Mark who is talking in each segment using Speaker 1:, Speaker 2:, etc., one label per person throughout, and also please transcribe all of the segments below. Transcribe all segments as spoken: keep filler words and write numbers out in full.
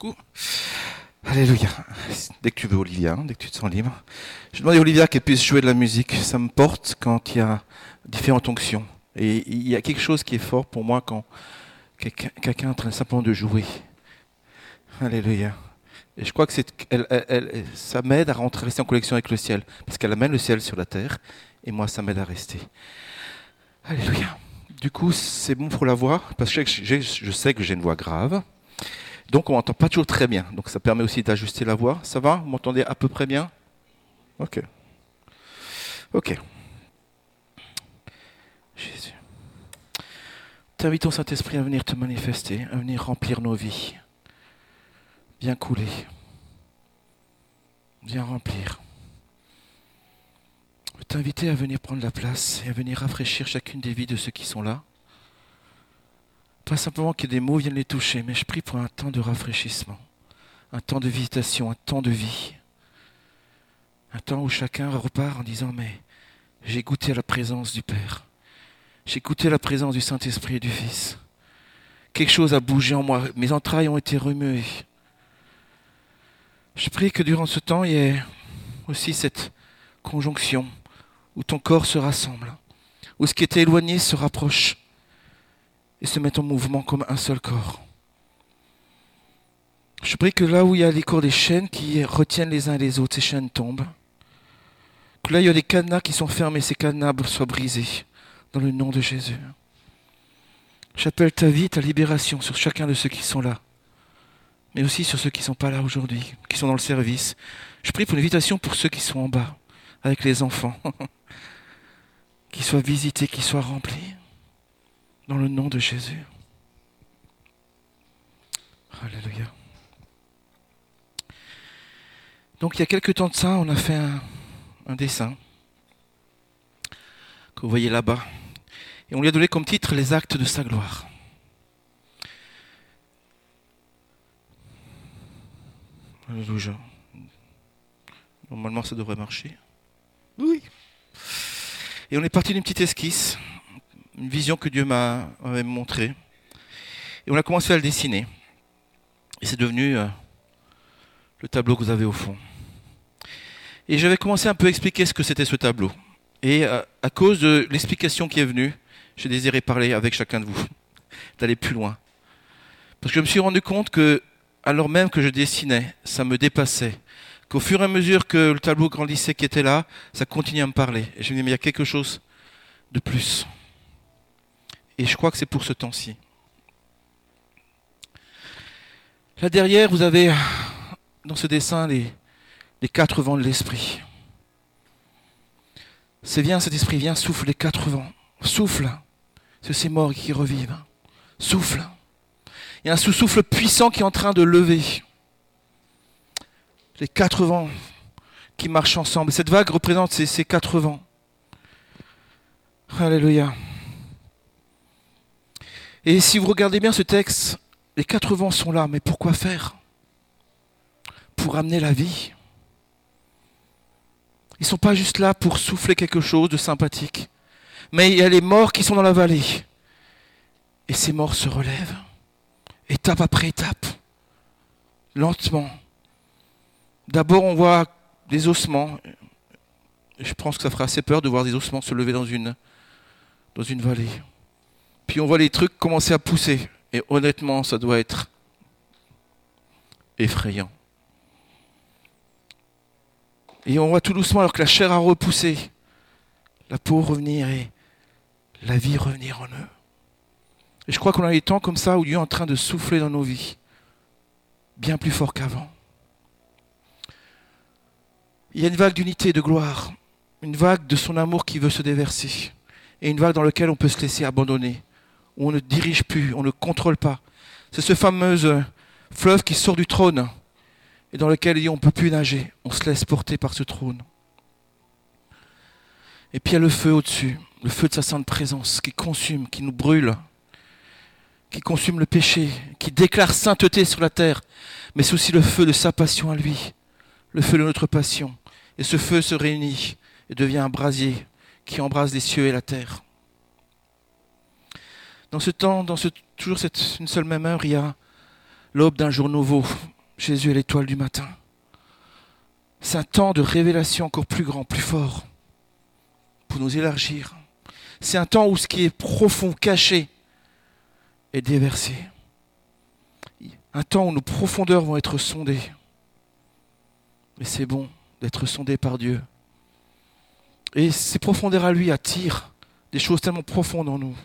Speaker 1: Coucou. Alléluia. Dès que tu veux, Olivia, hein, dès que tu te sens libre. Je demande à Olivia qu'elle puisse jouer de la musique. Ça me porte quand il y a différentes onctions. Et il y a quelque chose qui est fort pour moi quand quelqu'un, quelqu'un est en train simplement de jouer. Alléluia. Et je crois que c'est, elle, elle, elle, ça m'aide à rentrer, rester en connexion avec le ciel. Parce qu'elle amène le ciel sur la terre. Et moi, ça m'aide à rester. Alléluia. Du coup, c'est bon pour la voix. Parce que j'ai, je sais que j'ai une voix grave. Donc on m'entend pas toujours très bien. Donc ça permet aussi d'ajuster la voix. Ça va? Vous m'entendez à peu près bien? Ok. Ok. Jésus. T'invitons Saint-Esprit à venir te manifester, à venir remplir nos vies. Viens couler. Viens remplir. Je t'inviter à venir prendre la place et à venir rafraîchir chacune des vies de ceux qui sont là. Pas simplement que des mots viennent les toucher, mais je prie pour un temps de rafraîchissement, un temps de visitation, un temps de vie, un temps où chacun repart en disant « mais j'ai goûté à la présence du Père, j'ai goûté à la présence du Saint-Esprit et du Fils. Quelque chose a bougé en moi, mes entrailles ont été remuées. » Je prie que durant ce temps, il y ait aussi cette conjonction où ton corps se rassemble, où ce qui était éloigné se rapproche, et se mettent en mouvement comme un seul corps. Je prie que là où il y a les corps des chaînes qui retiennent les uns et les autres, ces chaînes tombent. Que là il y a des cadenas qui sont fermés, ces cadenas soient brisés dans le nom de Jésus. J'appelle ta vie, ta libération sur chacun de ceux qui sont là, mais aussi sur ceux qui ne sont pas là aujourd'hui, qui sont dans le service. Je prie pour une invitation pour ceux qui sont en bas, avec les enfants, qu'ils soient visités, qu'ils soient remplis. Dans le nom de Jésus. Alléluia. Donc il y a quelques temps de ça, on a fait un, un dessin que vous voyez là-bas. Et on lui a donné comme titre les actes de sa gloire. Alléluia. Normalement ça devrait marcher. Oui. Et on est parti d'une petite esquisse. Une vision que Dieu m'a montrée. Et on a commencé à le dessiner. Et c'est devenu euh, le tableau que vous avez au fond. Et j'avais commencé un peu à expliquer ce que c'était ce tableau. Et euh, à cause de l'explication qui est venue, j'ai désiré parler avec chacun de vous, d'aller plus loin. Parce que je me suis rendu compte que, alors même que je dessinais, ça me dépassait. Qu'au fur et à mesure que le tableau grandissait qui était là, ça continuait à me parler. Et je me dis, mais il y a quelque chose de plus. Et je crois que c'est pour ce temps-ci. Là derrière, vous avez dans ce dessin les, les quatre vents de l'esprit. C'est bien cet esprit, viens, souffle les quatre vents. Souffle. C'est ces morts qui revivent. Souffle. Il y a un sous-souffle puissant qui est en train de lever. Les quatre vents qui marchent ensemble. Cette vague représente ces, ces quatre vents. Alléluia. Et si vous regardez bien ce texte, les quatre vents sont là, mais pourquoi faire? Pour amener la vie. Ils ne sont pas juste là pour souffler quelque chose de sympathique, mais il y a les morts qui sont dans la vallée. Et ces morts se relèvent, étape après étape, lentement. D'abord on voit des ossements. Je pense que ça fera assez peur de voir des ossements se lever dans une, dans une vallée. Puis on voit les trucs commencer à pousser. Et honnêtement, ça doit être effrayant. Et on voit tout doucement, alors que la chair a repoussé, la peau revenir et la vie revenir en eux. Et je crois qu'on a des temps comme ça où Dieu est en train de souffler dans nos vies, bien plus fort qu'avant. Il y a une vague d'unité, de gloire, une vague de son amour qui veut se déverser, et une vague dans laquelle on peut se laisser abandonner. Où on ne dirige plus, on ne contrôle pas. C'est ce fameux fleuve qui sort du trône et dans lequel on ne peut plus nager. On se laisse porter par ce trône. Et puis il y a le feu au-dessus, le feu de sa sainte présence qui consume, qui nous brûle, qui consume le péché, qui déclare sainteté sur la terre. Mais c'est aussi le feu de sa passion à lui, le feu de notre passion. Et ce feu se réunit et devient un brasier qui embrase les cieux et la terre. Dans ce temps, dans ce, toujours cette, une seule même heure, il y a l'aube d'un jour nouveau. Jésus est l'étoile du matin. C'est un temps de révélation encore plus grand, plus fort, pour nous élargir. C'est un temps où ce qui est profond, caché, est déversé. Un temps où nos profondeurs vont être sondées. Et c'est bon d'être sondé par Dieu. Et ces profondeurs à lui attirent des choses tellement profondes en nous.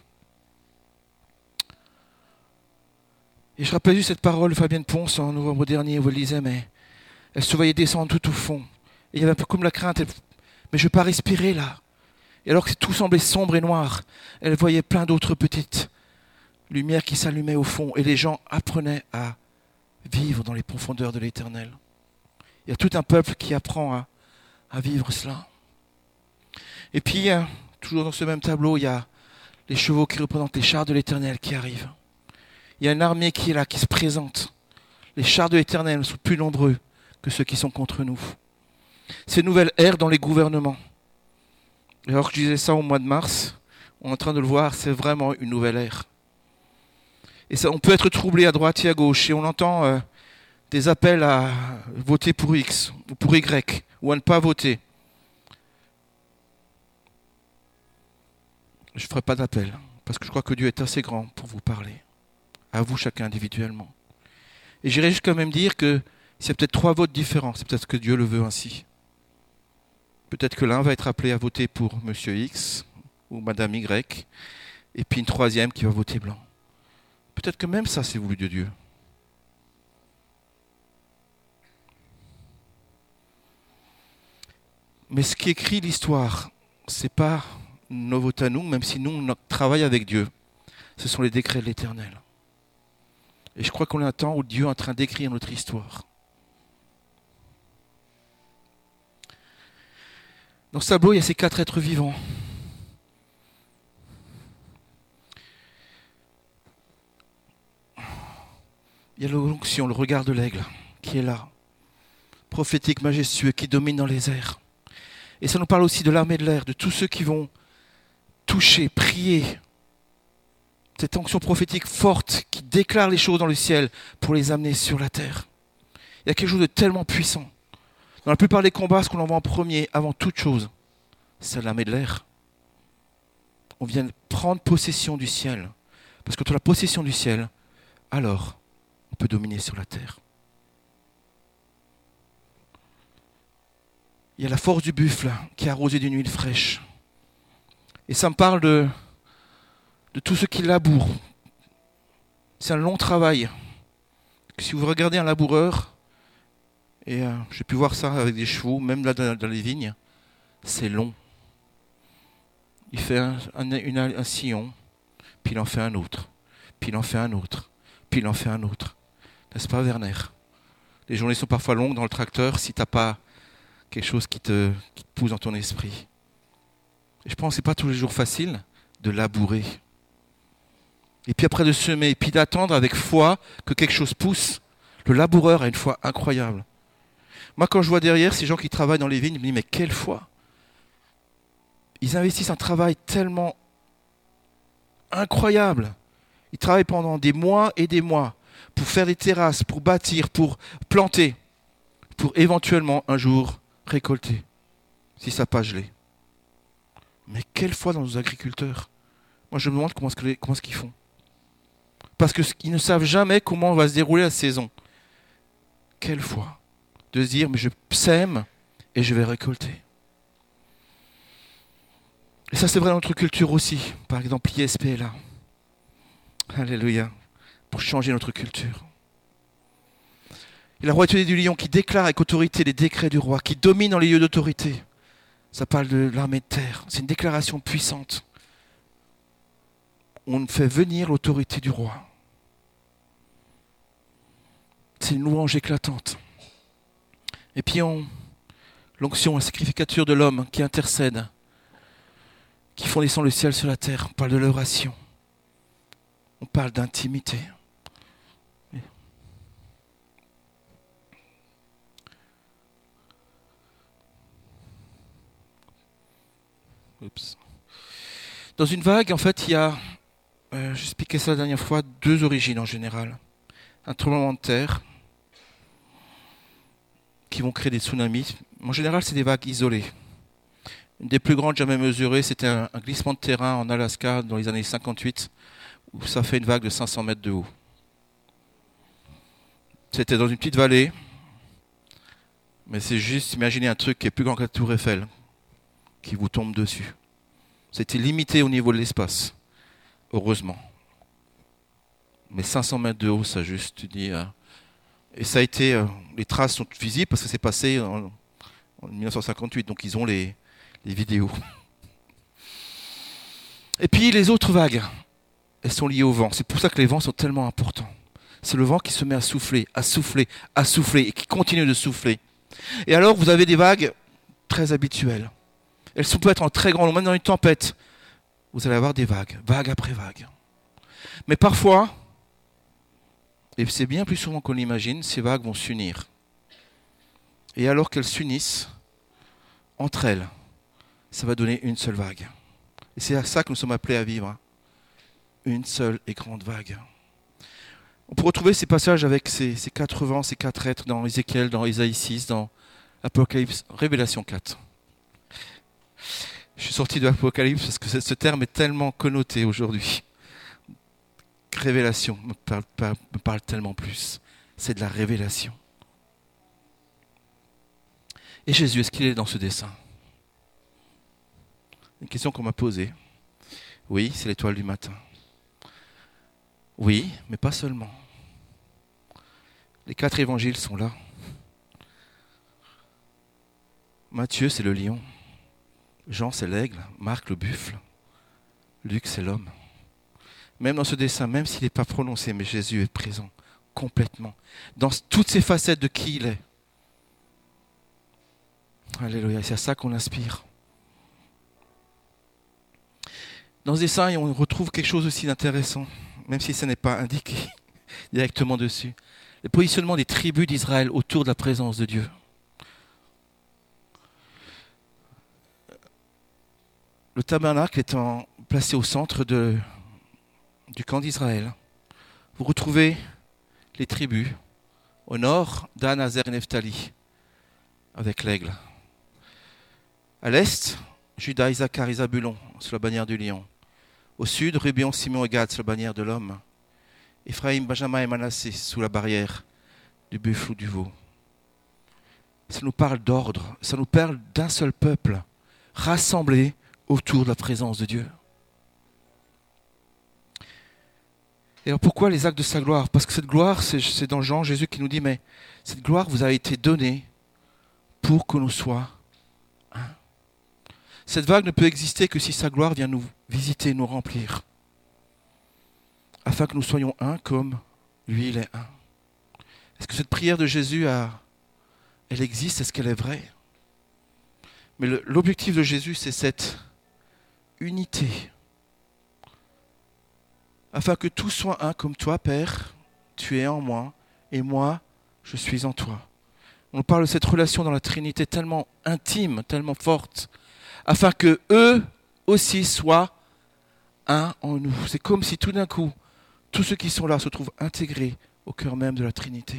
Speaker 1: Et je rappelle juste cette parole de Fabienne Ponce en novembre dernier où elle disait, mais elle se voyait descendre tout au fond. Et il y avait un peu comme la crainte, elle, mais je ne vais pas respirer là. Et alors que tout semblait sombre et noir, elle voyait plein d'autres petites lumières qui s'allumaient au fond. Et les gens apprenaient à vivre dans les profondeurs de l'Éternel. Il y a tout un peuple qui apprend à, à vivre cela. Et puis, toujours dans ce même tableau, il y a les chevaux qui représentent les chars de l'Éternel qui arrivent. Il y a une armée qui est là, qui se présente. Les chars de l'Éternel sont plus nombreux que ceux qui sont contre nous. C'est une nouvelle ère dans les gouvernements. Et alors que je disais ça au mois de mars, on est en train de le voir, c'est vraiment une nouvelle ère. Et ça, on peut être troublé à droite et à gauche, et on entend euh, des appels à voter pour X, ou pour Y, ou à ne pas voter. Je ne ferai pas d'appel, parce que je crois que Dieu est assez grand pour vous parler, à vous chacun individuellement. Et j'irai jusqu'à même dire que s'il y a peut-être trois votes différents, c'est peut-être que Dieu le veut ainsi. Peut-être que l'un va être appelé à voter pour Monsieur X ou Madame Y, et puis une troisième qui va voter blanc. Peut-être que même ça, c'est voulu de Dieu. Mais ce qui écrit l'histoire, ce n'est pas nos votes à nous, même si nous, on travaille avec Dieu. Ce sont les décrets de l'Éternel. Et je crois qu'on est à un temps où Dieu est en train d'écrire notre histoire. Dans ce tableau, il y a ces quatre êtres vivants. Il y a l'onction, le regard de l'aigle, qui est là. Prophétique, majestueux, qui domine dans les airs. Et ça nous parle aussi de l'armée de l'air, de tous ceux qui vont toucher, prier. Cette onction prophétique forte qui déclare les choses dans le ciel pour les amener sur la terre. Il y a quelque chose de tellement puissant. Dans la plupart des combats, ce qu'on envoie en premier, avant toute chose, c'est l'armée de l'air. On vient prendre possession du ciel. Parce que dans la possession du ciel, alors, on peut dominer sur la terre. Il y a la force du buffle qui est arrosée d'une huile fraîche. Et ça me parle de, de tous ceux qui labourent. C'est un long travail. Si vous regardez un laboureur, et euh, j'ai pu voir ça avec des chevaux, même là dans, dans les vignes, c'est long. Il fait un, un, une, un sillon, puis il en fait un autre, puis il en fait un autre, puis il en fait un autre. N'est-ce pas, Werner? Les journées sont parfois longues dans le tracteur si tu n'as pas quelque chose qui te, qui te pousse dans ton esprit. Et je pense que ce n'est pas tous les jours facile de labourer. Et puis après de semer, et puis d'attendre avec foi que quelque chose pousse. Le laboureur a une foi incroyable. Moi, quand je vois derrière ces gens qui travaillent dans les vignes, je me dis, mais quelle foi! Ils investissent un travail tellement incroyable. Ils travaillent pendant des mois et des mois pour faire des terrasses, pour bâtir, pour planter, pour éventuellement un jour récolter, si ça n'a pas gelé. Mais quelle foi dans nos agriculteurs! Moi, je me demande comment est-ce que les, comment est-ce qu'ils font. Parce qu'ils ne savent jamais comment va se dérouler la saison. Quelle foi de se dire, mais je sème et je vais récolter. Et ça, c'est vrai dans notre culture aussi. Par exemple, I S P est là. Alléluia. Pour changer notre culture. Et la royauté du lion qui déclare avec autorité les décrets du roi, qui domine dans les lieux d'autorité. Ça parle de l'armée de terre. C'est une déclaration puissante. On fait venir l'autorité du roi. C'est une louange éclatante. Et puis on, l'onction, la sacrificature de l'homme qui intercède, qui font descendre le ciel sur la terre. On parle de l'oration. On parle d'intimité. Oups. Dans une vague, en fait, il y a, euh, j'expliquais ça la dernière fois, deux origines en général. un tremblement de terre, qui vont créer des tsunamis. En général, c'est des vagues isolées. Une des plus grandes jamais mesurées, c'était un, un glissement de terrain en Alaska dans les années cinquante-huit, où ça fait une vague de cinq cents mètres de haut. C'était dans une petite vallée, mais c'est juste, imaginez un truc qui est plus grand que la tour Eiffel, qui vous tombe dessus. C'était limité au niveau de l'espace, heureusement. Mais cinq cents mètres de haut, ça juste, tu dis... Euh, et ça a été... Euh, les traces sont visibles parce que c'est passé en, en mille neuf cent cinquante-huit, donc ils ont les, les vidéos. Et puis les autres vagues, elles sont liées au vent. C'est pour ça que les vents sont tellement importants. C'est le vent qui se met à souffler, à souffler, à souffler, et qui continue de souffler. Et alors, vous avez des vagues très habituelles. Elles peuvent être en très grand nombre, même dans une tempête. Vous allez avoir des vagues, vague après vague. Mais parfois, et c'est bien plus souvent qu'on l'imagine, ces vagues vont s'unir. Et alors qu'elles s'unissent, entre elles, ça va donner une seule vague. Et c'est à ça que nous sommes appelés à vivre. Une seule et grande vague. On peut retrouver ces passages avec ces, ces quatre vents, ces quatre êtres dans Ézéchiel, dans Isaïe six, dans Apocalypse, Révélation quatre. Je suis sorti de l'Apocalypse parce que ce terme est tellement connoté aujourd'hui. Révélation me parle, me parle tellement plus. C'est de la révélation. Et Jésus, est-ce qu'il est dans ce dessin? Une question qu'on m'a posée. Oui, c'est l'étoile du matin. Oui, mais pas seulement. Les quatre évangiles sont là. Matthieu, c'est le lion. Jean, c'est l'aigle. Marc, le buffle. Luc, c'est l'homme. Même dans ce dessin, même s'il n'est pas prononcé, mais Jésus est présent complètement. Dans toutes ces facettes de qui il est. Alléluia, c'est à ça qu'on inspire. Dans ce dessin, on retrouve quelque chose aussi d'intéressant, même si ça n'est pas indiqué directement dessus. Le positionnement des tribus d'Israël autour de la présence de Dieu. Le tabernacle étant placé au centre de, du camp d'Israël, vous retrouvez les tribus au nord, Dan, Azer et Nephtali, avec l'aigle. À l'est, Judas, Issachar et Zabulon, sous la bannière du lion. Au sud, Ruben, Simon et Gad, sous la bannière de l'homme. Ephraim, Benjamin et Manassé, sous la barrière du buffle ou du veau. Ça nous parle d'ordre, ça nous parle d'un seul peuple, rassemblé autour de la présence de Dieu. Et alors pourquoi les actes de sa gloire? Parce que cette gloire, c'est, c'est dans Jean, Jésus qui nous dit, mais cette gloire vous a été donnée pour que nous soyons un. Cette vague ne peut exister que si sa gloire vient nous visiter, nous remplir, afin que nous soyons un comme lui, il est un. Est-ce que cette prière de Jésus, a, elle existe? Est-ce qu'elle est vraie? Mais le, l'objectif de Jésus, c'est cette unité, afin que tous soient un comme toi, Père, tu es en moi, et moi, je suis en toi. On parle de cette relation dans la Trinité tellement intime, tellement forte, afin que eux aussi soient un en nous. C'est comme si tout d'un coup, tous ceux qui sont là se trouvent intégrés au cœur même de la Trinité.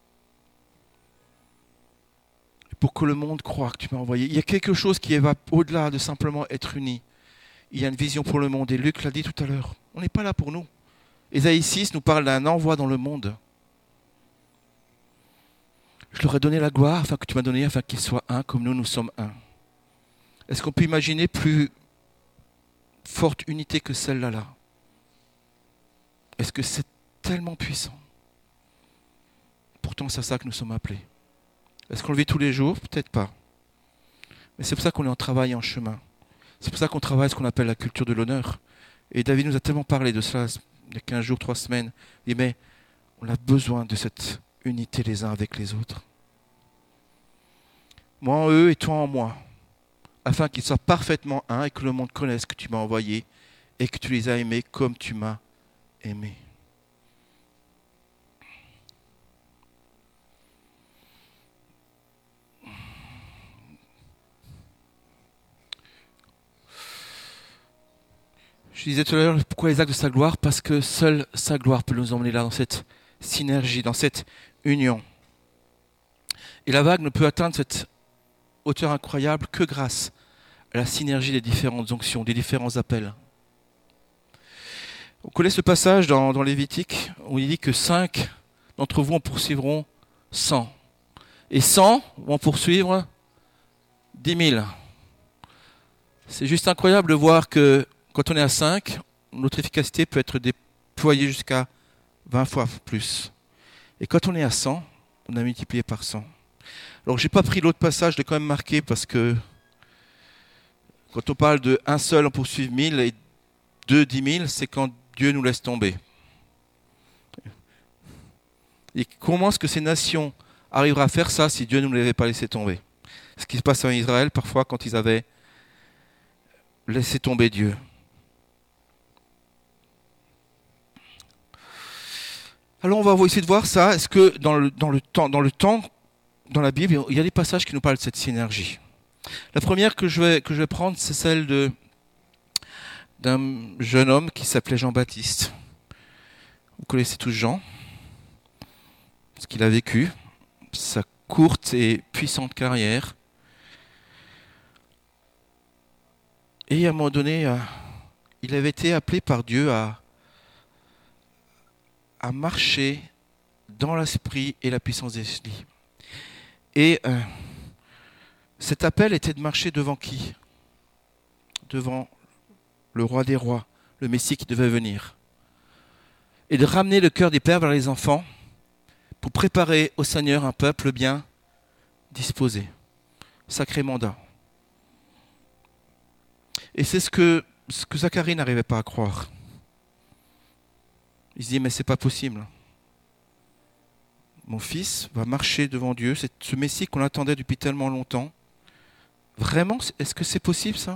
Speaker 1: Pour que le monde croie que tu m'as envoyé. Il y a quelque chose qui va au-delà de simplement être unis. Il y a une vision pour le monde. Et Luc l'a dit tout à l'heure. On n'est pas là pour nous. Ésaïe six nous parle d'un envoi dans le monde. Je leur ai donné la gloire afin que tu m'as donné, afin qu'ils soient un comme nous, nous sommes un. Est-ce qu'on peut imaginer plus forte unité que celle-là là? Est-ce que c'est tellement puissant? Pourtant, c'est à ça que nous sommes appelés. Est-ce qu'on le vit tous les jours? Peut-être pas. Mais c'est pour ça qu'on est en travail et en chemin. C'est pour ça qu'on travaille ce qu'on appelle la culture de l'honneur. Et David nous a tellement parlé de cela il y a quinze jours, trois semaines. Il dit, mais on a besoin de cette unité les uns avec les autres. Moi en eux et toi en moi, afin qu'ils soient parfaitement un et que le monde connaisse que tu m'as envoyé et que tu les as aimés comme tu m'as aimé. Je disais tout à l'heure, pourquoi les actes de sa gloire? Parce que seule sa gloire peut nous emmener là, dans cette synergie, dans cette union. Et la vague ne peut atteindre cette hauteur incroyable que grâce à la synergie des différentes onctions, des différents appels. On connaît ce passage dans, dans Lévitique où il dit que cinq d'entre vous en poursuivront cent. Et cent vont poursuivre dix mille. C'est juste incroyable de voir que quand on est à cinq, notre efficacité peut être déployée jusqu'à vingt fois plus. Et quand on est à cent, on a multiplié par cent. Alors j'ai pas pris l'autre passage, je l'ai quand même marqué parce que quand on parle de un seul en poursuivre mille et deux dix mille, c'est quand Dieu nous laisse tomber. Et comment est-ce que ces nations arriveraient à faire ça si Dieu ne nous l'avait pas laissé tomber? Ce qui se passe en Israël parfois quand ils avaient laissé tomber Dieu. Alors on va essayer de voir ça. Est-ce que dans le, dans le temps, dans le temps, dans la Bible, il y a des passages qui nous parlent de cette synergie. La première que je vais, que je vais prendre, c'est celle de, d'un jeune homme qui s'appelait Jean-Baptiste. Vous connaissez tous Jean, ce qu'il a vécu, sa courte et puissante carrière. Et à un moment donné, euh, il avait été appelé par Dieu à, à marcher dans l'esprit et la puissance d'esprit. Et euh, cet appel était de marcher devant qui? Devant le roi des rois, le Messie qui devait venir. Et de ramener le cœur des pères vers les enfants pour préparer au Seigneur un peuple bien disposé. Sacré mandat. Et c'est ce que, ce que Zacharie n'arrivait pas à croire. Il se dit, mais c'est pas possible. Mon fils va marcher devant Dieu, c'est ce Messie qu'on attendait depuis tellement longtemps. Vraiment, est-ce que c'est possible ça?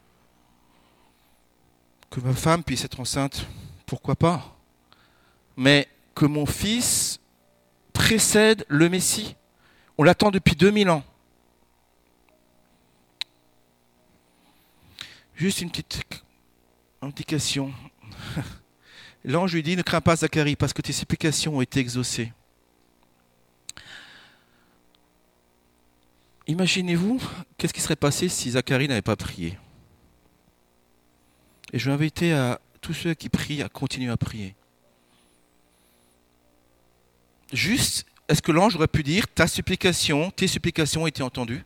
Speaker 1: Que ma femme puisse être enceinte, pourquoi pas? Mais que mon fils précède le Messie, on l'attend depuis deux mille ans. Juste une petite indication. L'ange lui dit, ne crains pas Zacharie, parce que tes supplications ont été exaucées. Imaginez-vous, qu'est-ce qui serait passé si Zacharie n'avait pas prié? Et je vais inviter à tous ceux qui prient à continuer à prier. Juste, est-ce que l'ange aurait pu dire, ta supplication, tes supplications ont été entendues?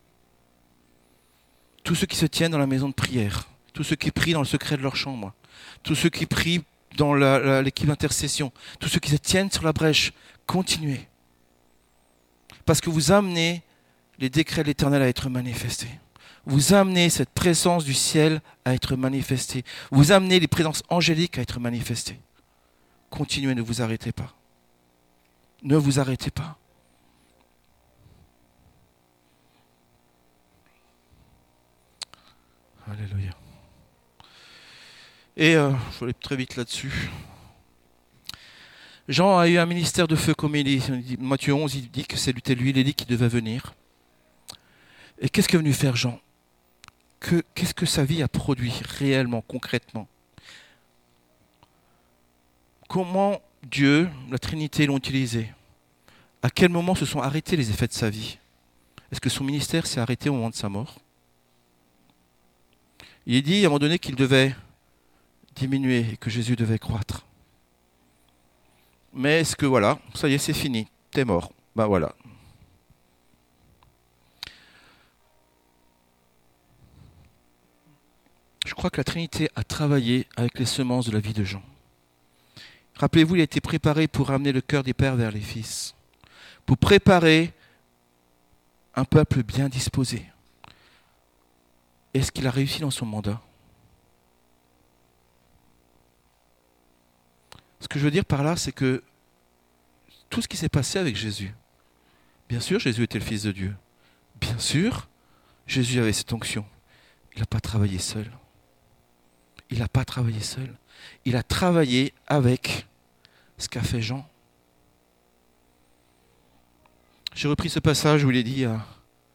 Speaker 1: Tous ceux qui se tiennent dans la maison de prière, tous ceux qui prient dans le secret de leur chambre, tous ceux qui prient dans la, la, l'équipe d'intercession, tous ceux qui se tiennent sur la brèche, continuez. Parce que vous amenez les décrets de l'Éternel à être manifestés. Vous amenez cette présence du ciel à être manifestée. Vous amenez les présences angéliques à être manifestées. Continuez, ne vous arrêtez pas. Ne vous arrêtez pas. Alléluia. Et euh, je vais aller très vite là-dessus. Jean a eu un ministère de feu, comme il dit. Matthieu onze, il dit que c'était lui, l'Élie qui devait venir. Et qu'est-ce qu'est venu faire Jean? que, Qu'est-ce que sa vie a produit réellement, concrètement? Comment Dieu, la Trinité l'ont utilisé? À quel moment se sont arrêtés les effets de sa vie? Est-ce que son ministère s'est arrêté au moment de sa mort? Il est dit à un moment donné qu'il devait diminuer et que Jésus devait croître. Mais est-ce que voilà, ça y est, c'est fini, t'es mort. Ben voilà. Je crois que la Trinité a travaillé avec les semences de la vie de Jean. Rappelez-vous, il a été préparé pour ramener le cœur des pères vers les fils, pour préparer un peuple bien disposé. Est-ce qu'il a réussi dans son mandat? Ce que je veux dire par là, c'est que tout ce qui s'est passé avec Jésus, bien sûr, Jésus était le Fils de Dieu. Bien sûr, Jésus avait cette onction. Il n'a pas travaillé seul. Il n'a pas travaillé seul. Il a travaillé avec ce qu'a fait Jean. J'ai repris ce passage où il est dit euh,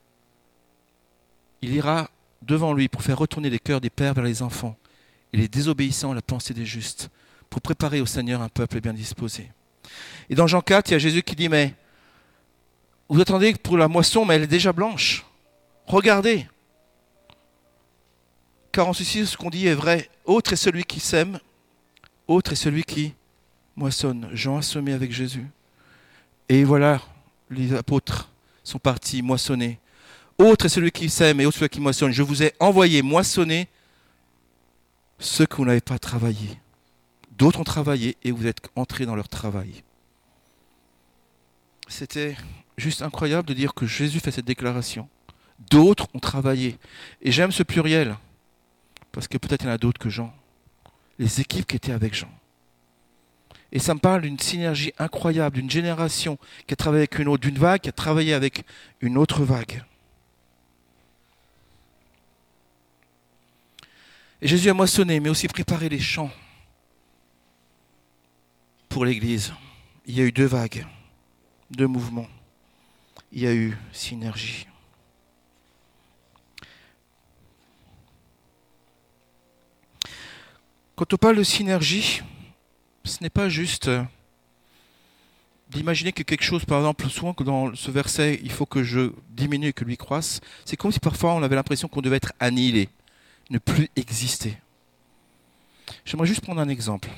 Speaker 1: il ira devant lui pour faire retourner les cœurs des pères vers les enfants et les désobéissants à la pensée des justes, pour préparer au Seigneur un peuple bien disposé. Et dans Jean quatre, il y a Jésus qui dit, mais vous attendez pour la moisson, mais elle est déjà blanche. Regardez. Car en ceci, ce qu'on dit est vrai. Autre est celui qui sème, autre est celui qui moissonne. Jean a semé avec Jésus. Et voilà, les apôtres sont partis moissonner. Autre est celui qui sème et autre celui qui moissonne. Je vous ai envoyé moissonner ceux que vous n'avez pas travaillé. D'autres ont travaillé et vous êtes entrés dans leur travail. C'était juste incroyable de dire que Jésus fait cette déclaration. D'autres ont travaillé. Et j'aime ce pluriel, parce que peut-être il y en a d'autres que Jean. Les équipes qui étaient avec Jean. Et ça me parle d'une synergie incroyable, d'une génération qui a travaillé avec une autre, d'une vague qui a travaillé avec une autre vague. Et Jésus a moissonné, mais aussi préparé les champs pour l'Église. Il y a eu deux vagues, deux mouvements. Il y a eu synergie. Quand on parle de synergie, ce n'est pas juste d'imaginer que quelque chose, par exemple, souvent que dans ce verset, il faut que je diminue et que lui croisse. C'est comme si parfois on avait l'impression qu'on devait être annihilé, ne plus exister. J'aimerais juste prendre un exemple.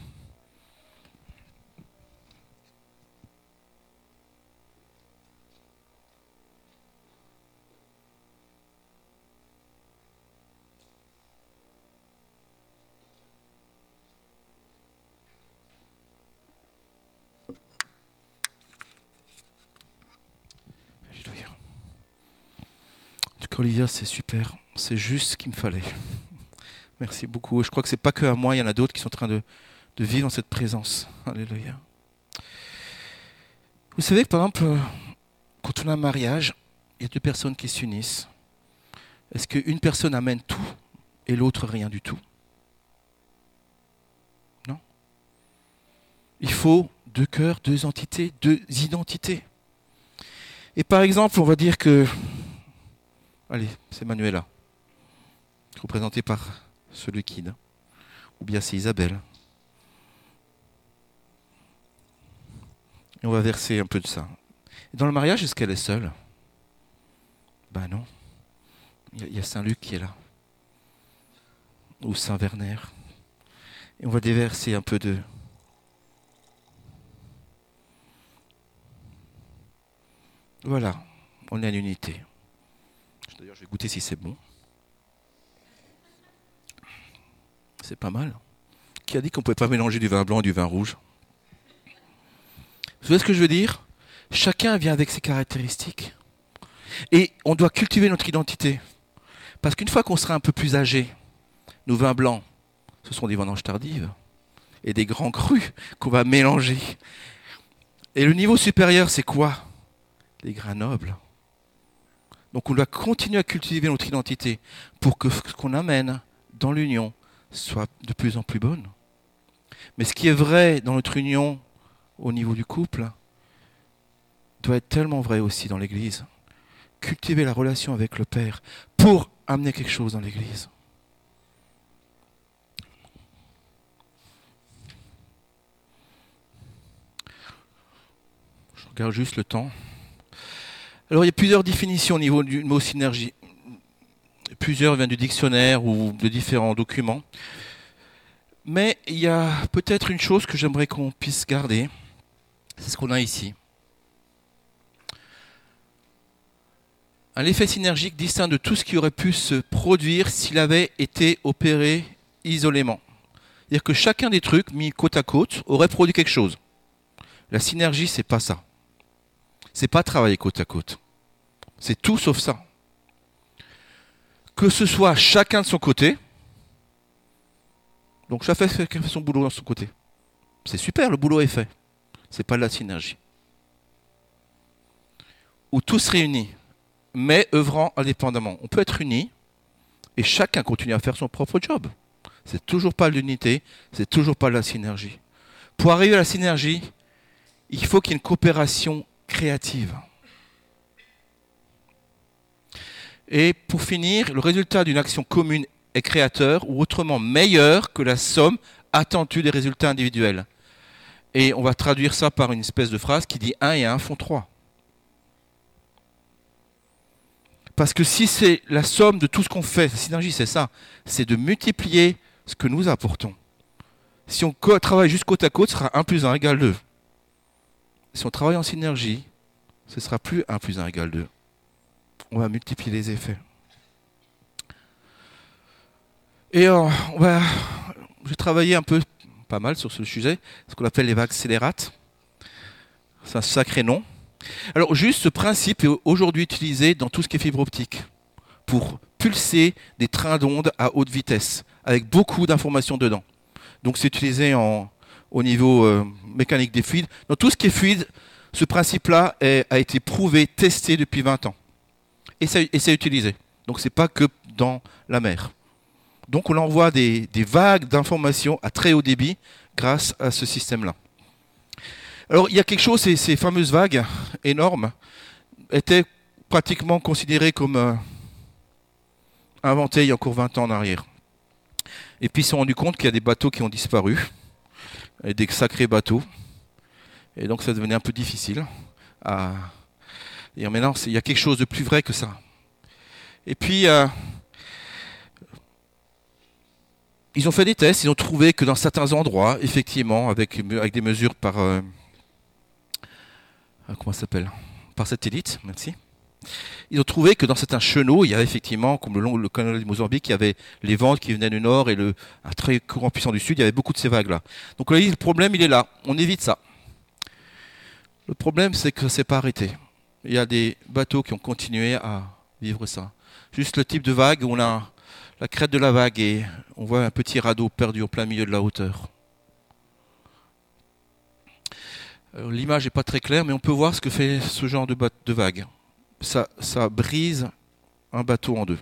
Speaker 1: Olivia, c'est super. C'est juste ce qu'il me fallait. Merci beaucoup. Je crois que ce n'est pas que à moi, il y en a d'autres qui sont en train de, de vivre dans cette présence. Alléluia. Vous savez que par exemple, quand on a un mariage, il y a deux personnes qui s'unissent. Est-ce qu'une personne amène tout et l'autre rien du tout? Non. Il faut deux cœurs, deux entités, deux identités. Et par exemple, on va dire que allez, c'est Manuela, représentée par ce liquide. Ou bien c'est Isabelle. Et on va verser un peu de ça. Et dans le mariage, est-ce qu'elle est seule? Ben non. Il y a Saint-Luc qui est là. Ou Saint-Werner. Et on va déverser un peu de... Voilà, on est en unité. D'ailleurs, je vais goûter si c'est bon. C'est pas mal. Qui a dit qu'on ne pouvait pas mélanger du vin blanc et du vin rouge? Vous voyez ce que je veux dire? Chacun vient avec ses caractéristiques. Et on doit cultiver notre identité. Parce qu'une fois qu'on sera un peu plus âgé, nos vins blancs, ce sont des vendanges tardives et des grands crus qu'on va mélanger. Et le niveau supérieur, c'est quoi? Les grains nobles. Donc on doit continuer à cultiver notre identité pour que ce qu'on amène dans l'union soit de plus en plus bonne. Mais ce qui est vrai dans notre union au niveau du couple doit être tellement vrai aussi dans l'Église. Cultiver la relation avec le Père pour amener quelque chose dans l'Église. Je regarde juste le temps. Alors il y a plusieurs définitions au niveau du mot synergie. Plusieurs viennent du dictionnaire ou de différents documents. Mais il y a peut-être une chose que j'aimerais qu'on puisse garder. C'est ce qu'on a ici. Un effet synergique distinct de tout ce qui aurait pu se produire s'il avait été opéré isolément. C'est-à-dire que chacun des trucs mis côte à côte aurait produit quelque chose. La synergie, c'est pas ça. C'est pas travailler côte à côte. C'est tout sauf ça. Que ce soit chacun de son côté, donc chacun fait son boulot de son côté. C'est super, le boulot est fait. C'est pas de la synergie. Ou tous réunis, mais œuvrant indépendamment. On peut être unis et chacun continue à faire son propre job. C'est toujours pas l'unité, c'est toujours pas la synergie. Pour arriver à la synergie, il faut qu'il y ait une coopération créative. Et pour finir, le résultat d'une action commune est créateur ou autrement meilleur que la somme attendue des résultats individuels. Et on va traduire ça par une espèce de phrase qui dit un et un font trois. Parce que si c'est la somme de tout ce qu'on fait, la synergie c'est ça, c'est de multiplier ce que nous apportons. Si on travaille juste côte à côte, ce sera un plus un égale deux. Si on travaille en synergie, ce sera plus un plus un égale deux. On va multiplier les effets. Et euh, on va, j'ai travaillé un peu, pas mal sur ce sujet, ce qu'on appelle les vagues scélérates. C'est un sacré nom. Alors juste ce principe est aujourd'hui utilisé dans tout ce qui est fibre optique pour pulser des trains d'ondes à haute vitesse avec beaucoup d'informations dedans. Donc c'est utilisé en, au niveau euh, mécanique des fluides. Dans tout ce qui est fluide, ce principe-là est, a été prouvé, testé depuis vingt ans. Et c'est, et c'est utilisé. Donc c'est pas que dans la mer. Donc on envoie des, des vagues d'informations à très haut débit grâce à ce système-là. Alors il y a quelque chose, ces, ces fameuses vagues énormes étaient pratiquement considérées comme euh, inventées il y a encore vingt ans en arrière. Et puis ils se sont rendus compte qu'il y a des bateaux qui ont disparu, et des sacrés bateaux. Et donc ça devenait un peu difficile à dire, mais non, il y a quelque chose de plus vrai que ça. Et puis, euh, ils ont fait des tests, ils ont trouvé que dans certains endroits, effectivement, avec, avec des mesures par... Euh, comment ça s'appelle ? Par satellite, merci. Ils ont trouvé que dans certains chenaux, il y avait effectivement, comme le long le canal du Mozambique, il y avait les vents qui venaient du nord et le, un très courant puissant du sud, il y avait beaucoup de ces vagues-là. Donc là, le problème, il est là. On évite ça. Le problème, c'est que c'est pas arrêté. Il y a des bateaux qui ont continué à vivre ça. Juste le type de vague où on a la crête de la vague et on voit un petit radeau perdu au plein milieu de la hauteur. Alors, l'image n'est pas très claire, mais on peut voir ce que fait ce genre de, de vague. Ça, ça brise un bateau en deux.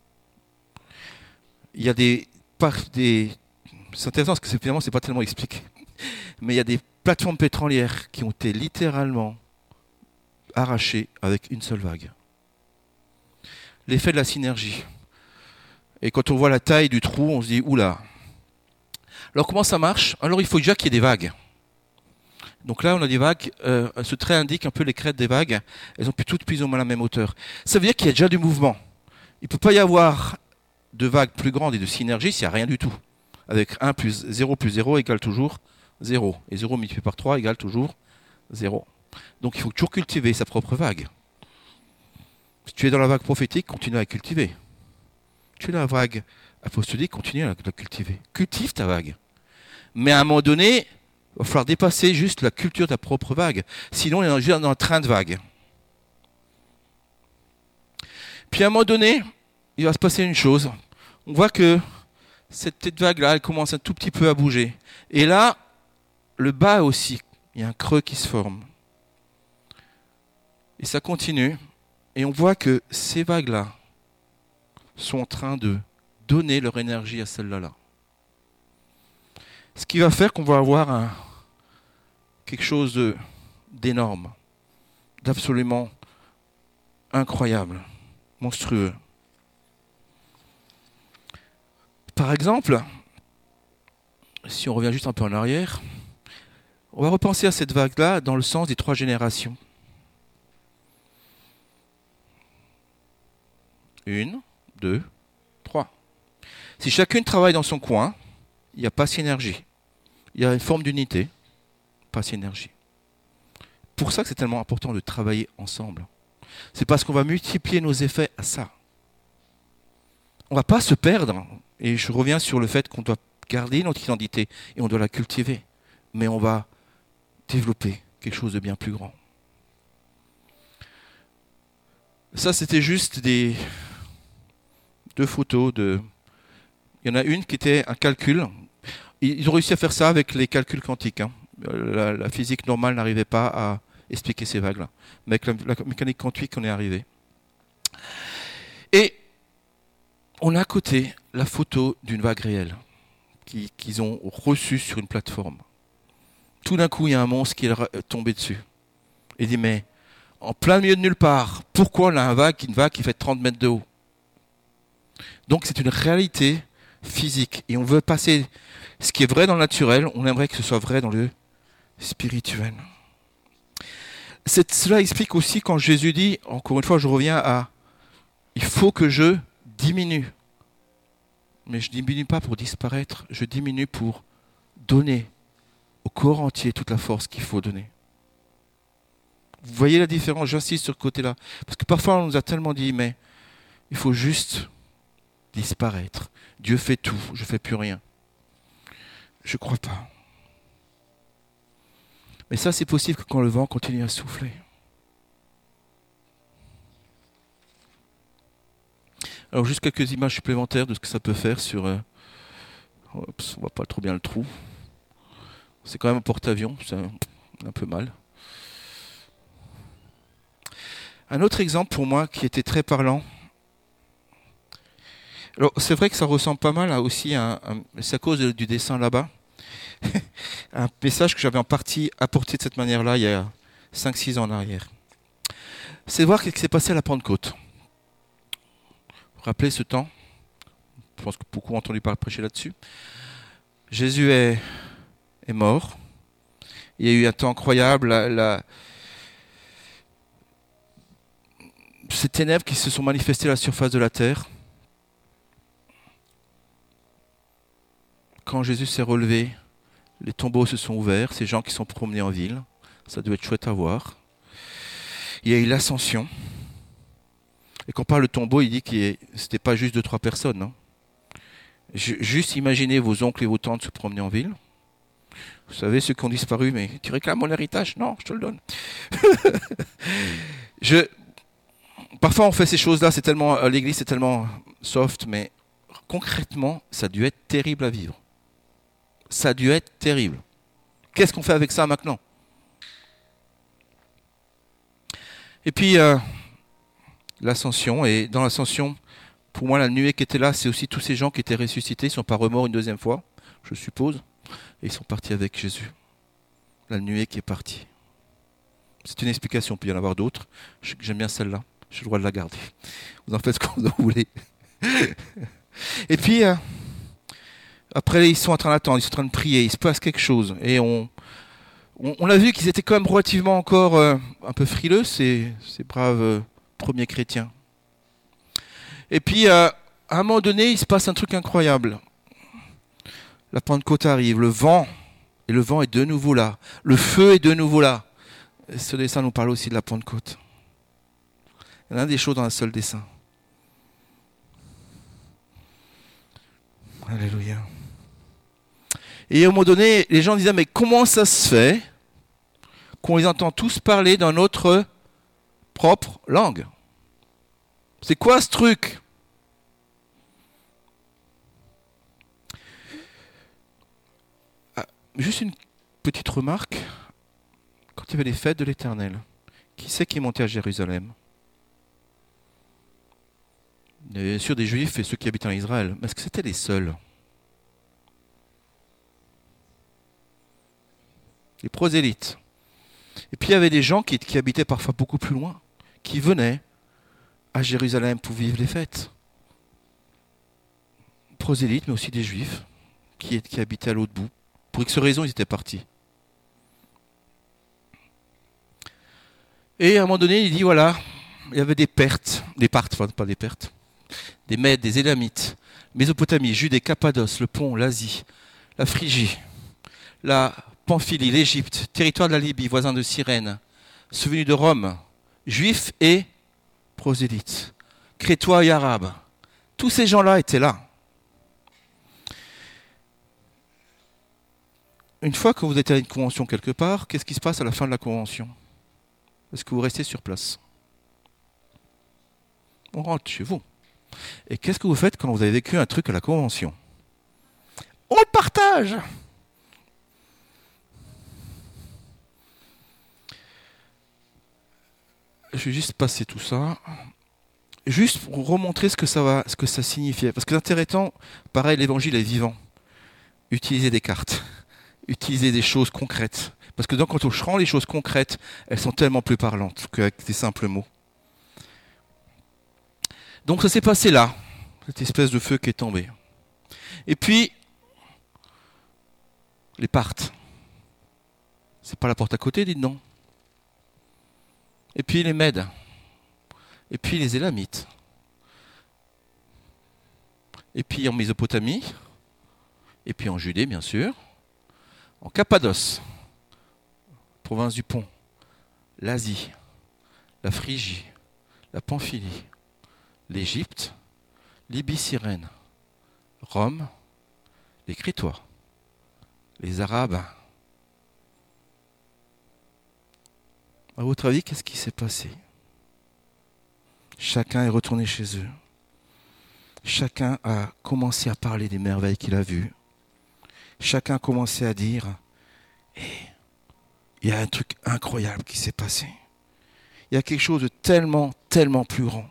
Speaker 1: Il y a des... des c'est intéressant parce que c'est, finalement, ce n'est pas tellement expliqué. Mais il y a des plateformes pétrolières qui ont été littéralement arrachées avec une seule vague. L'effet de la synergie. Et quand on voit la taille du trou, on se dit, oula. Alors comment ça marche ? Alors il faut déjà qu'il y ait des vagues. Donc là, on a des vagues. Euh, ce trait indique un peu les crêtes des vagues. Elles ont toutes plus ou moins la même hauteur. Ça veut dire qu'il y a déjà du mouvement. Il ne peut pas y avoir de vagues plus grandes et de synergie s'il n'y a rien du tout. Avec un plus zéro plus zéro égale toujours zéro. Et zéro multiplié par trois égale toujours zéro. Donc il faut toujours cultiver sa propre vague. Si tu es dans la vague prophétique, continue à cultiver. Tu es dans la vague apostolique, continue à la cultiver. Cultive ta vague. Mais à un moment donné, il va falloir dépasser juste la culture de ta propre vague. Sinon, on est juste dans un train de vague. Puis à un moment donné, il va se passer une chose. On voit que cette petite vague-là, elle commence un tout petit peu à bouger. Et là, le bas aussi, il y a un creux qui se forme. Et ça continue. Et on voit que ces vagues-là sont en train de donner leur énergie à celle-là. Ce qui va faire qu'on va avoir un, quelque chose de, d'énorme, d'absolument incroyable, monstrueux. Par exemple, si on revient juste un peu en arrière, on va repenser à cette vague-là dans le sens des trois générations. Une, deux, trois. Si chacune travaille dans son coin, il n'y a pas synergie. Il y a une forme d'unité, pas synergie. Pour ça que c'est tellement important de travailler ensemble. C'est parce qu'on va multiplier nos effets à ça. On ne va pas se perdre. Et je reviens sur le fait qu'on doit garder notre identité et on doit la cultiver. Mais on va développer quelque chose de bien plus grand. Ça, c'était juste des deux photos de... Il y en a une qui était un calcul. Ils ont réussi à faire ça avec les calculs quantiques. Hein. La, la physique normale n'arrivait pas à expliquer ces vagues-là. Mais avec la, la mécanique quantique, on est arrivé. Et on a à côté la photo d'une vague réelle qui, qu'ils ont reçue sur une plateforme. Tout d'un coup, il y a un monstre qui est tombé dessus. Il dit, mais en plein milieu de nulle part, pourquoi on a une vague, une vague qui fait trente mètres de haut ? Donc c'est une réalité physique. Et on veut passer ce qui est vrai dans le naturel, on aimerait que ce soit vrai dans le spirituelle. C'est, cela explique aussi quand Jésus dit, encore une fois je reviens à, il faut que je diminue. Mais je ne diminue pas pour disparaître, je diminue pour donner au corps entier toute la force qu'il faut donner. Vous voyez la différence, j'insiste sur ce côté-là. Parce que parfois on nous a tellement dit, mais il faut juste disparaître. Dieu fait tout, je ne fais plus rien. Je ne crois pas. Mais ça, c'est possible que quand le vent continue à souffler. Alors, juste quelques images supplémentaires de ce que ça peut faire sur... Euh, Oups, on ne voit pas trop bien le trou. C'est quand même un porte-avions, c'est un, un peu mal. Un autre exemple pour moi qui était très parlant. Alors, c'est vrai que ça ressemble pas mal à aussi à, un, c'est à cause du dessin là-bas. Un message que j'avais en partie apporté de cette manière-là il y a cinq six ans en arrière. C'est de voir ce qui s'est passé à la Pentecôte. Vous vous rappelez ce temps? Je pense que beaucoup ont entendu parler prêcher là-dessus. Jésus est, est mort. Il y a eu un temps incroyable. La, la, ces ténèbres qui se sont manifestées à la surface de la terre. Quand Jésus s'est relevé, les tombeaux se sont ouverts, ces gens qui sont promenés en ville, ça doit être chouette à voir. Il y a eu l'ascension. Et quand on parle de tombeau, il dit que ce n'était pas juste deux, trois personnes. Hein. Juste imaginez vos oncles et vos tantes se promener en ville. Vous savez, ceux qui ont disparu, mais tu réclames mon héritage? Non, je te le donne. je... Parfois, on fait ces choses-là, c'est tellement, à l'église, c'est tellement soft, mais concrètement, ça a dû être terrible à vivre. Ça a dû être terrible. Qu'est-ce qu'on fait avec ça maintenant? Et puis, euh, l'ascension. Et dans l'ascension, pour moi, la nuée qui était là, c'est aussi tous ces gens qui étaient ressuscités, ils ne sont pas remords une deuxième fois, je suppose. Et ils sont partis avec Jésus. La nuée qui est partie. C'est une explication, il peut y en avoir d'autres. J'aime bien celle-là. J'ai le droit de la garder. Vous en faites ce que vous voulez. Et puis... Euh, Après, ils sont en train d'attendre, ils sont en train de prier, il se passe quelque chose. Et on, on, on a vu qu'ils étaient quand même relativement encore euh, un peu frileux, ces, ces braves euh, premiers chrétiens. Et puis, euh, à un moment donné, il se passe un truc incroyable. La Pentecôte arrive, le vent, et le vent est de nouveau là. Le feu est de nouveau là. Et ce dessin nous parle aussi de la Pentecôte. Il y en a des choses dans un seul dessin. Alléluia. Et à un moment donné, les gens disaient, mais comment ça se fait qu'on les entend tous parler dans notre propre langue? C'est quoi ce truc? Ah, juste une petite remarque. Quand il y avait les fêtes de l'Éternel, qui c'est qui montait à Jérusalem? Il y avait bien sûr des Juifs et ceux qui habitaient en Israël. Mais est-ce que c'était les seuls? Les prosélytes. Et puis il y avait des gens qui, qui habitaient parfois beaucoup plus loin, qui venaient à Jérusalem pour vivre les fêtes. Prosélytes, mais aussi des Juifs qui, qui habitaient à l'autre bout. Pour X raison, ils étaient partis. Et à un moment donné, il dit voilà, il y avait des pertes, des parts, enfin pas des pertes, des Mèdes, des Élamites, Mésopotamie, Judée, Cappadoce, le Pont, l'Asie, la Phrygie, la Pamphylie, l'Égypte, territoire de la Libye, voisin de Cyrène, ceux venus de Rome, juifs et prosélytes, crétois et arabes. Tous ces gens-là étaient là. Une fois que vous êtes à une convention quelque part, qu'est-ce qui se passe à la fin de la convention? Est-ce que vous restez sur place? On rentre chez vous. Et qu'est-ce que vous faites quand vous avez vécu un truc à la convention? On le partage! Je vais juste passer tout ça. Juste pour remontrer ce que ça va, ce que ça signifiait. Parce que l'intéressant, pareil, l'évangile est vivant. Utilisez des cartes. Utilisez des choses concrètes. Parce que donc, quand on rend les choses concrètes, elles sont tellement plus parlantes qu'avec des simples mots. Donc ça s'est passé là, cette espèce de feu qui est tombé. Et puis, les parts. C'est pas la porte à côté, dites non. Et puis les Mèdes. Et puis les Élamites. Et puis en Mésopotamie. Et puis en Judée, bien sûr. En Cappadoce. Province du Pont. L'Asie. La Phrygie. La Pamphylie. L'Égypte. Libye-Cyrène. Rome. Les Crétois. Les Arabes. À votre avis, qu'est-ce qui s'est passé? Chacun est retourné chez eux. Chacun a commencé à parler des merveilles qu'il a vues. Chacun a commencé à dire hey, il y a un truc incroyable qui s'est passé. Il y a quelque chose de tellement, tellement plus grand.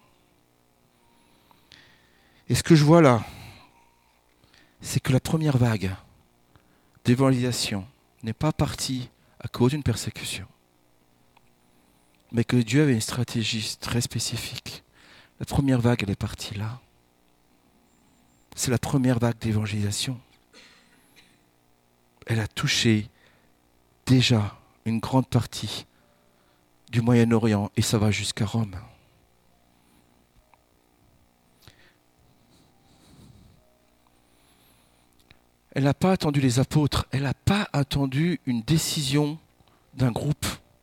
Speaker 1: Et ce que je vois là, c'est que la première vague d'évangélisation n'est pas partie à cause d'une persécution, mais que Dieu avait une stratégie très spécifique. La première vague, elle est partie là. C'est la première vague d'évangélisation. Elle a touché déjà une grande partie du Moyen-Orient et ça va jusqu'à Rome. Elle n'a pas attendu les apôtres, elle n'a pas attendu une décision d'un groupe.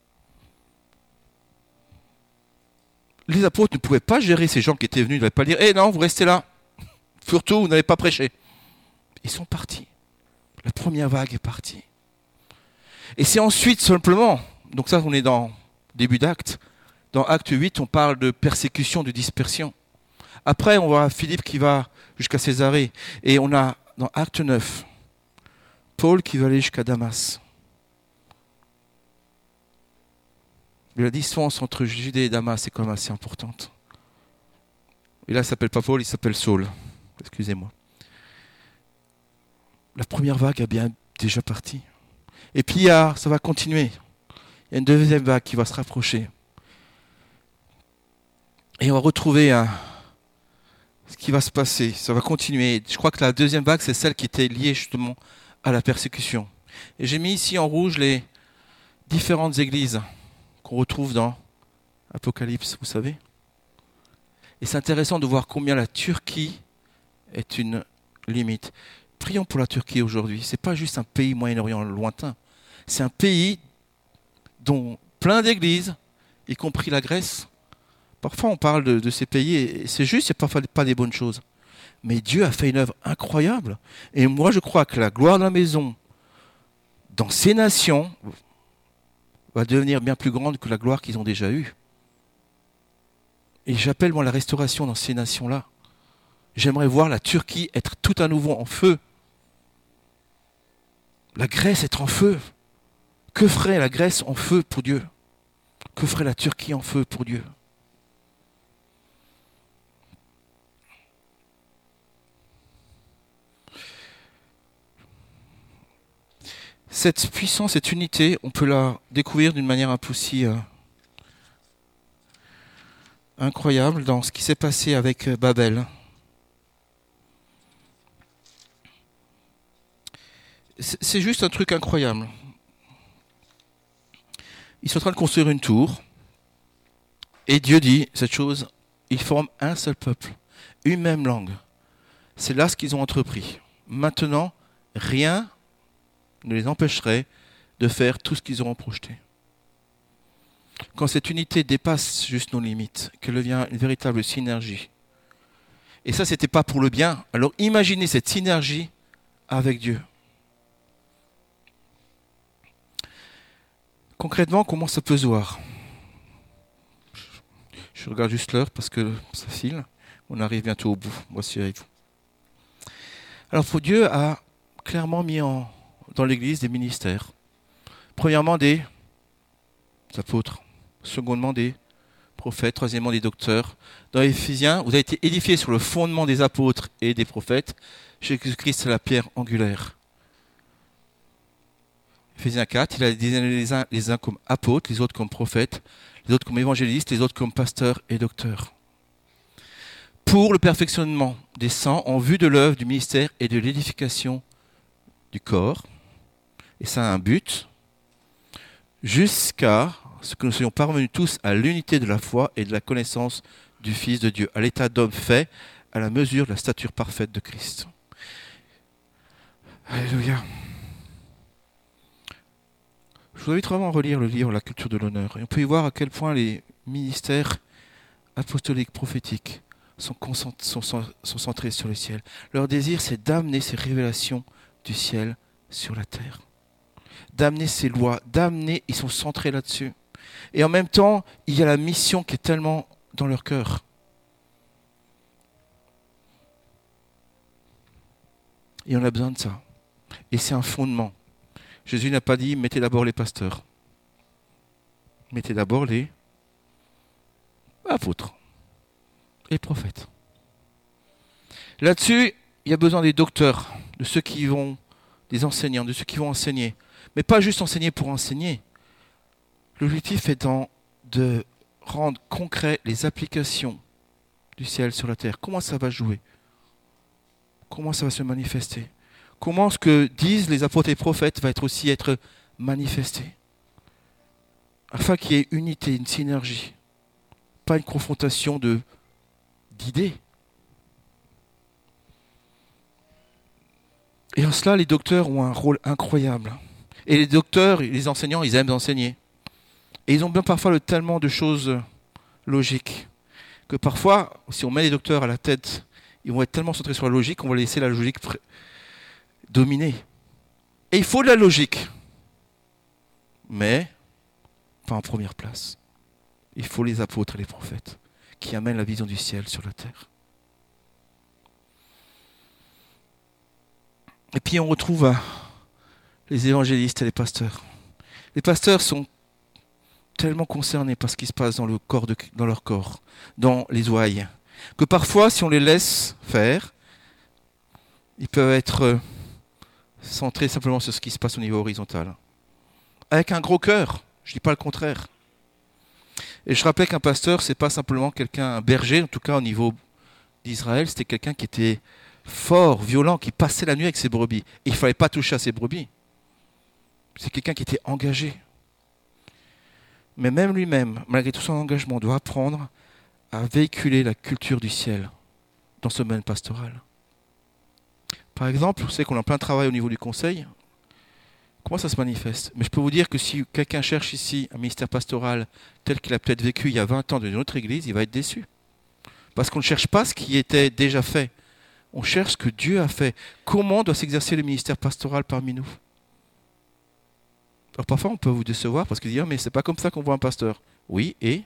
Speaker 1: Les apôtres ne pouvaient pas gérer ces gens qui étaient venus, ils ne pouvaient pas dire « Eh non, vous restez là, surtout vous n'avez pas prêché ». Ils sont partis. La première vague est partie. Et c'est ensuite simplement, donc ça on est dans début d'acte, dans acte huit on parle de persécution, de dispersion. Après on voit Philippe qui va jusqu'à Césarée et on a dans acte neuf, Paul qui va aller jusqu'à Damas. Mais la distance entre Judée et Damas est quand même assez importante. Et là il ne s'appelle pas Paul, il s'appelle Saul. Excusez-moi. La première vague a bien déjà parti. Et puis il y a, ça va continuer. Il y a une deuxième vague qui va se rapprocher. Et on va retrouver un, ce qui va se passer. Ça va continuer. Je crois que la deuxième vague, c'est celle qui était liée justement à la persécution. Et j'ai mis ici en rouge les différentes églises qu'on retrouve dans Apocalypse, vous savez. Et c'est intéressant de voir combien la Turquie est une limite. Prions pour la Turquie aujourd'hui. Ce n'est pas juste un pays Moyen-Orient lointain. C'est un pays dont plein d'églises, y compris la Grèce. Parfois on parle de, de ces pays et c'est juste, il n'y a parfois pas des bonnes choses. Mais Dieu a fait une œuvre incroyable. Et moi je crois que la gloire de la maison dans ces nations va devenir bien plus grande que la gloire qu'ils ont déjà eue. Et j'appelle moi la restauration dans ces nations-là. J'aimerais voir la Turquie être tout à nouveau en feu. La Grèce être en feu. Que ferait la Grèce en feu pour Dieu? Que ferait la Turquie en feu pour Dieu? Cette puissance, cette unité, on peut la découvrir d'une manière un peu aussi euh, incroyable dans ce qui s'est passé avec Babel. C'est juste un truc incroyable. Ils sont en train de construire une tour. Et Dieu dit cette chose, ils forment un seul peuple, une même langue. C'est là ce qu'ils ont entrepris. Maintenant, rien ne les empêcherait de faire tout ce qu'ils auront projeté. Quand cette unité dépasse juste nos limites, qu'elle devient une véritable synergie. Et ça, c'était pas pour le bien. Alors imaginez cette synergie avec Dieu. Concrètement, comment ça peut se voir? Je regarde juste l'heure parce que ça file. On arrive bientôt au bout. Voici avec vous. Alors, pour Dieu a clairement mis en, dans l'Église des ministères. Premièrement, des apôtres. Secondement, des prophètes. Troisièmement, des docteurs. Dans Éphésiens, vous avez été édifiés sur le fondement des apôtres et des prophètes. Jésus-Christ est la pierre angulaire. Éphésiens quatre, il a désigné les uns, les uns comme apôtres, les autres comme prophètes, les autres comme évangélistes, les autres comme pasteurs et docteurs. Pour le perfectionnement des saints en vue de l'œuvre du ministère et de l'édification du corps. Et ça a un but. jusqu'à ce que nous soyons parvenus tous à l'unité de la foi et de la connaissance du Fils de Dieu, à l'état d'homme fait, à la mesure de la stature parfaite de Christ. Alléluia. Je vous invite vraiment à relire le livre La culture de l'honneur. Et on peut y voir à quel point les ministères apostoliques, prophétiques sont, sont, sont, sont centrés sur le ciel. Leur désir, c'est d'amener ces révélations du ciel sur la terre. D'amener ces lois, d'amener, ils sont centrés là-dessus. Et en même temps, il y a la mission qui est tellement dans leur cœur. Et on a besoin de ça. Et c'est un fondement. Jésus n'a pas dit, mettez d'abord les pasteurs. Mettez d'abord les apôtres et prophètes. Là-dessus, il y a besoin des docteurs, de ceux qui vont, des enseignants, de ceux qui vont enseigner. Mais pas juste enseigner pour enseigner. L'objectif étant de rendre concret les applications du ciel sur la terre. Comment ça va jouer? Comment ça va se manifester? Comment ce que disent les apôtres et prophètes va être aussi être manifesté? Afin qu'il y ait unité, une synergie. Pas une confrontation de, d'idées. Et en cela, les docteurs ont un rôle incroyable. Et les docteurs, les enseignants, ils aiment enseigner. Et ils ont bien parfois le tellement de choses logiques que parfois, si on met les docteurs à la tête, ils vont être tellement centrés sur la logique qu'on va laisser la logique pr- dominer. Et il faut de la logique. Mais pas en première place. Il faut les apôtres et les prophètes qui amènent la vision du ciel sur la terre. Et puis on retrouve hein, les évangélistes et les pasteurs. Les pasteurs sont tellement concernés par ce qui se passe dans, le corps de, dans leur corps, dans les ouailles, que parfois, si on les laisse faire, ils peuvent être euh, centrés simplement sur ce qui se passe au niveau horizontal. Avec un gros cœur, je ne dis pas le contraire. Et je rappelle qu'un pasteur, ce n'est pas simplement quelqu'un, un berger, en tout cas au niveau d'Israël, c'était quelqu'un qui était fort, violent, qui passait la nuit avec ses brebis. Et il ne fallait pas toucher à ses brebis. C'est quelqu'un qui était engagé. Mais même lui-même, malgré tout son engagement, doit apprendre à véhiculer la culture du ciel dans ce domaine pastoral. Par exemple, vous savez qu'on a plein de travail au niveau du conseil. Comment ça se manifeste? Mais je peux vous dire que si quelqu'un cherche ici un ministère pastoral tel qu'il a peut-être vécu il y a vingt ans dans une autre église, il va être déçu. Parce qu'on ne cherche pas ce qui était déjà fait. On cherche ce que Dieu a fait. Comment doit s'exercer le ministère pastoral parmi nous? Alors parfois on peut vous décevoir parce que dire mais c'est pas comme ça qu'on voit un pasteur. Oui, et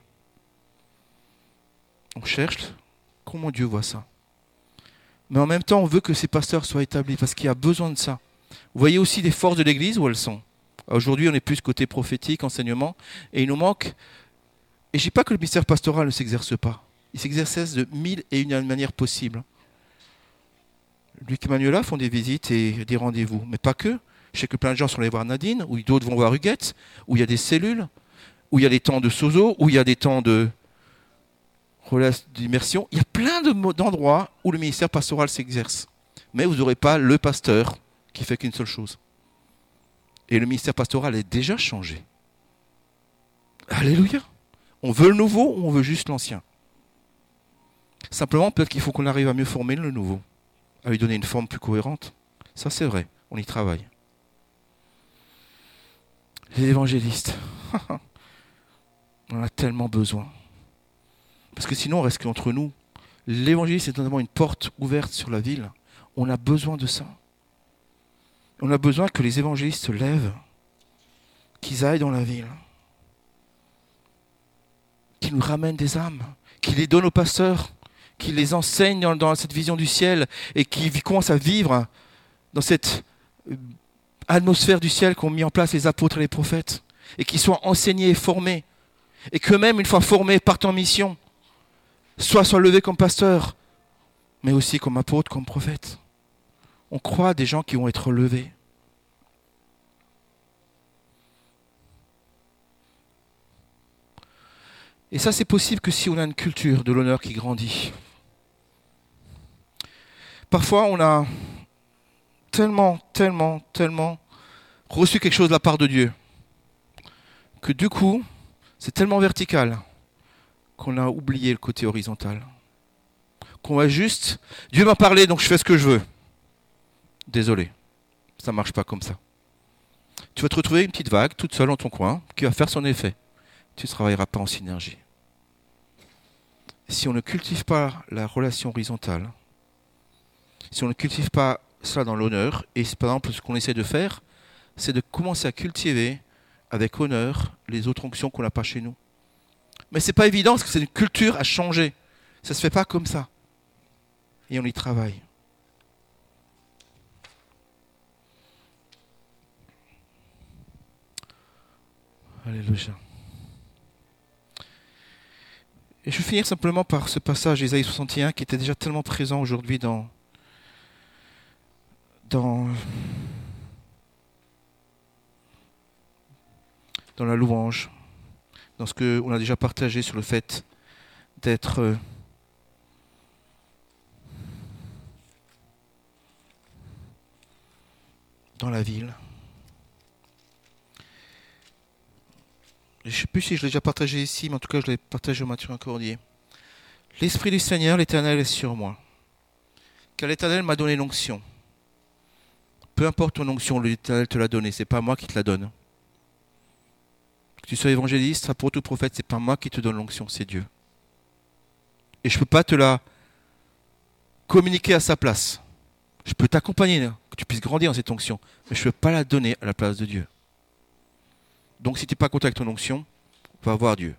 Speaker 1: on cherche comment Dieu voit ça. Mais en même temps on veut que ces pasteurs soient établis parce qu'il y a besoin de ça. Vous voyez aussi les forces de l'église où elles sont. Aujourd'hui on est plus côté prophétique, enseignement, et il nous manque. Et je ne dis pas que le ministère pastoral ne s'exerce pas. Il s'exerce de mille et une manières possibles. Luc et Manuela font des visites et des rendez-vous, mais pas que. Je sais que plein de gens sont allés voir Nadine, ou d'autres vont voir Huguette, où il y a des cellules, où il y a des temps de sozo, où il y a des temps de d'immersion. Il y a plein de, d'endroits où le ministère pastoral s'exerce. Mais vous n'aurez pas le pasteur qui fait qu'une seule chose. Et le ministère pastoral est déjà changé. Alléluia. On veut le nouveau ou on veut juste l'ancien? Simplement, peut-être qu'il faut qu'on arrive à mieux former le nouveau, à lui donner une forme plus cohérente. Ça, c'est vrai. On y travaille. Les évangélistes, on en a tellement besoin. Parce que sinon, on reste qu'entre nous. L'évangéliste est notamment une porte ouverte sur la ville. On a besoin de ça. On a besoin que les évangélistes se lèvent, qu'ils aillent dans la ville, qu'ils nous ramènent des âmes, qu'ils les donnent aux pasteurs, qu'ils les enseignent dans, dans cette vision du ciel et qu'ils commencent à vivre dans cette atmosphère du ciel qu'ont mis en place les apôtres et les prophètes, et qu'ils soient enseignés et formés, et qu'eux-mêmes, une fois formés, partent en mission, soit soient levés comme pasteurs, mais aussi comme apôtres, comme prophètes. On croit à des gens qui vont être levés. Et ça, c'est possible que si on a une culture de l'honneur qui grandit. Parfois, on a tellement, tellement, tellement reçu quelque chose de la part de Dieu que du coup, c'est tellement vertical qu'on a oublié le côté horizontal. Qu'on va juste, Dieu m'a parlé, donc je fais ce que je veux. Désolé, ça ne marche pas comme ça. Tu vas te retrouver une petite vague, toute seule dans ton coin, qui va faire son effet. Tu ne travailleras pas en synergie. Si on ne cultive pas la relation horizontale, si on ne cultive pas cela dans l'honneur, et par exemple ce qu'on essaie de faire, c'est de commencer à cultiver avec honneur les autres onctions qu'on n'a pas chez nous. Mais ce n'est pas évident parce que c'est une culture à changer. Ça ne se fait pas comme ça. Et on y travaille. Alléluia. Et je vais finir simplement par ce passage d'Ésaïe soixante et un qui était déjà tellement présent aujourd'hui dans, dans, dans la louange, dans ce qu'on a déjà partagé sur le fait d'être euh, dans la ville. Je ne sais plus si je l'ai déjà partagé ici, mais en tout cas je l'ai partagé au Mathurin Cordier. L'Esprit du Seigneur, l'Éternel est sur moi. Car l'Éternel m'a donné l'onction. Peu importe ton onction, l'Éternel te l'a donnée, c'est pas moi qui te la donne. Que tu sois évangéliste, apôtre ou prophète, c'est pas moi qui te donne l'onction, c'est Dieu. Et je ne peux pas te la communiquer à sa place. Je peux t'accompagner, que tu puisses grandir dans cette onction, mais je ne peux pas la donner à la place de Dieu. Donc si tu n'es pas content avec ton onction, va voir Dieu.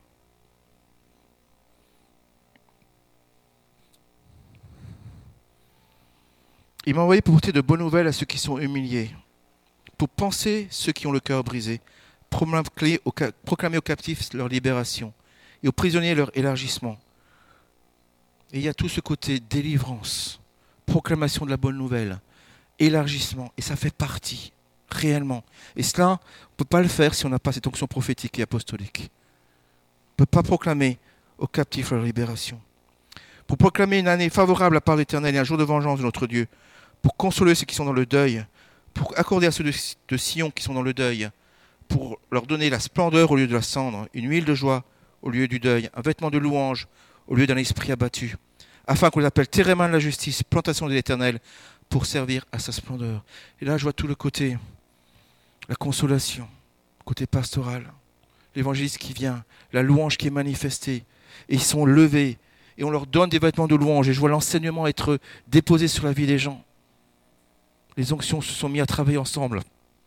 Speaker 1: Il m'a envoyé pour porter de bonnes nouvelles à ceux qui sont humiliés, pour penser ceux qui ont le cœur brisé, proclamer aux, proclamer aux captifs leur libération et aux prisonniers leur élargissement. Et il y a tout ce côté délivrance, proclamation de la bonne nouvelle, élargissement, et ça fait partie. Réellement. Et cela, on ne peut pas le faire si on n'a pas cette onction prophétique et apostolique. On ne peut pas proclamer aux captifs leur libération. Pour proclamer une année favorable à la part de l'Éternel et un jour de vengeance de notre Dieu. Pour consoler ceux qui sont dans le deuil. Pour accorder à ceux de, de Sion qui sont dans le deuil. Pour leur donner la splendeur au lieu de la cendre. Une huile de joie au lieu du deuil. Un vêtement de louange au lieu d'un esprit abattu. Afin qu'on les appelle térémin de la justice, plantation de l'Éternel, pour servir à sa splendeur. Et là, je vois tout le côté. La consolation, côté pastoral, l'évangéliste qui vient, la louange qui est manifestée, et ils sont levés, et on leur donne des vêtements de louange, et je vois l'enseignement être déposé sur la vie des gens. Les onctions se sont mis à travailler ensemble.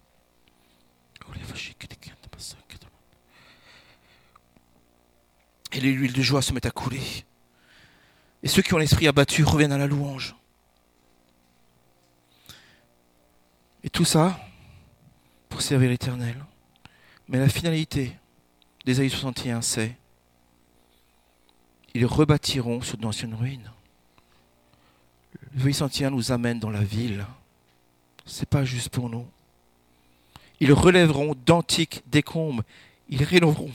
Speaker 1: Et les huiles de joie se mettent à couler. Et ceux qui ont l'esprit abattu reviennent à la louange. Et tout ça, pour servir l'Éternel. Mais la finalité d'Ésaïe soixante et un, c'est ils rebâtiront sur d'anciennes ruines. L'Ésaïe soixante et un nous amène dans la ville. C'est pas juste pour nous. Ils relèveront d'antiques décombres. Ils rénoveront.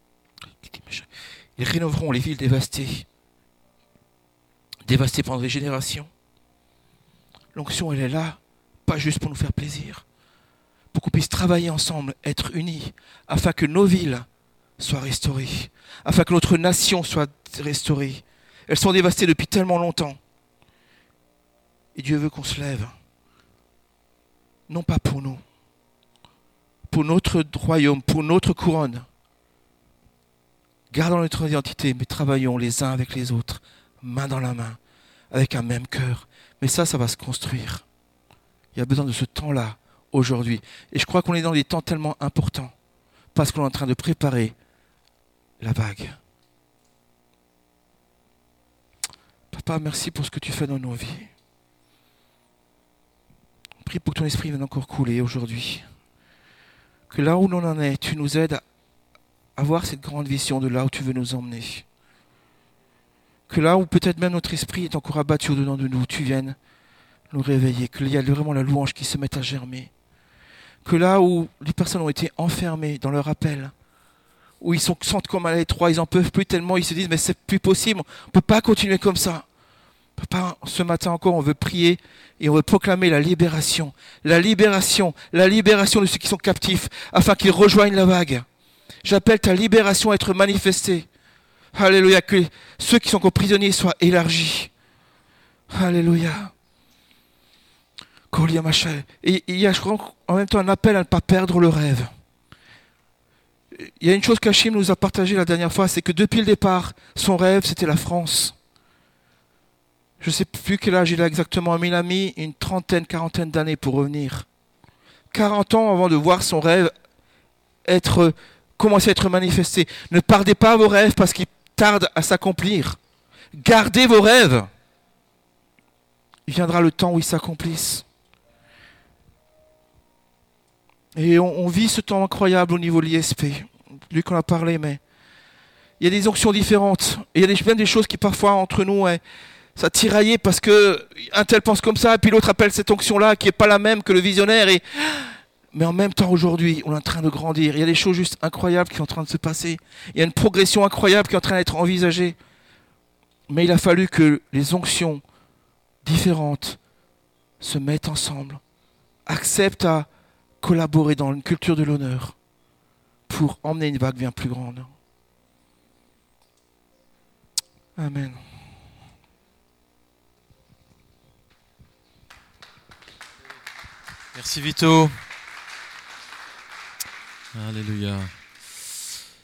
Speaker 1: Ils rénoveront les villes dévastées. Dévastées pendant des générations. L'onction, elle est là, pas juste pour nous faire plaisir. Pour qu'on puisse travailler ensemble, être unis, afin que nos villes soient restaurées, afin que notre nation soit restaurée. Elles sont dévastées depuis tellement longtemps. Et Dieu veut qu'on se lève. Non pas pour nous, pour notre royaume, pour notre couronne. Gardons notre identité, mais travaillons les uns avec les autres, main dans la main, avec un même cœur. Mais ça, ça va se construire. Il y a besoin de ce temps-là, aujourd'hui. Et je crois qu'on est dans des temps tellement importants, parce qu'on est en train de préparer la vague. Papa, merci pour ce que tu fais dans nos vies. Prie pour que ton esprit vienne encore couler aujourd'hui. Que là où l'on en est, tu nous aides à avoir cette grande vision de là où tu veux nous emmener. Que là où peut-être même notre esprit est encore abattu au-dedans de nous, tu viennes nous réveiller. Qu'il y a vraiment la louange qui se mette à germer. Que là où les personnes ont été enfermées dans leur appel, où ils sont, sentent comme à l'étroit, ils n'en peuvent plus tellement, ils se disent mais c'est plus possible, on ne peut pas continuer comme ça. Papa, ce matin encore, on veut prier et on veut proclamer la libération. La libération, la libération de ceux qui sont captifs, afin qu'ils rejoignent la vague. J'appelle ta libération à être manifestée. Alléluia, que ceux qui sont encore prisonniers soient élargis. Alléluia. Et il y a, je crois, en même temps un appel à ne pas perdre le rêve. Il y a une chose qu'Achim nous a partagée la dernière fois, c'est que depuis le départ, son rêve, c'était la France. Je ne sais plus quel âge il a exactement, mais il a mis une trentaine, quarantaine d'années pour revenir. quarante ans avant de voir son rêve être, commencer à être manifesté. Ne perdez pas vos rêves parce qu'ils tardent à s'accomplir. Gardez vos rêves. Il viendra le temps où ils s'accomplissent. Et on, on vit ce temps incroyable au niveau de l'I S P. Lui qu'on a parlé, mais il y a des onctions différentes. Et il y a des, même des choses qui parfois entre nous, ouais, ça tiraillait parce que un tel pense comme ça, et puis l'autre appelle cette onction-là qui n'est pas la même que le visionnaire. Et... Mais en même temps, aujourd'hui, on est en train de grandir. Il y a des choses juste incroyables qui sont en train de se passer. Il y a une progression incroyable qui est en train d'être envisagée. Mais il a fallu que les onctions différentes se mettent ensemble, acceptent à collaborer dans une culture de l'honneur pour emmener une vague bien plus grande. Amen.
Speaker 2: Merci Vito. Alléluia.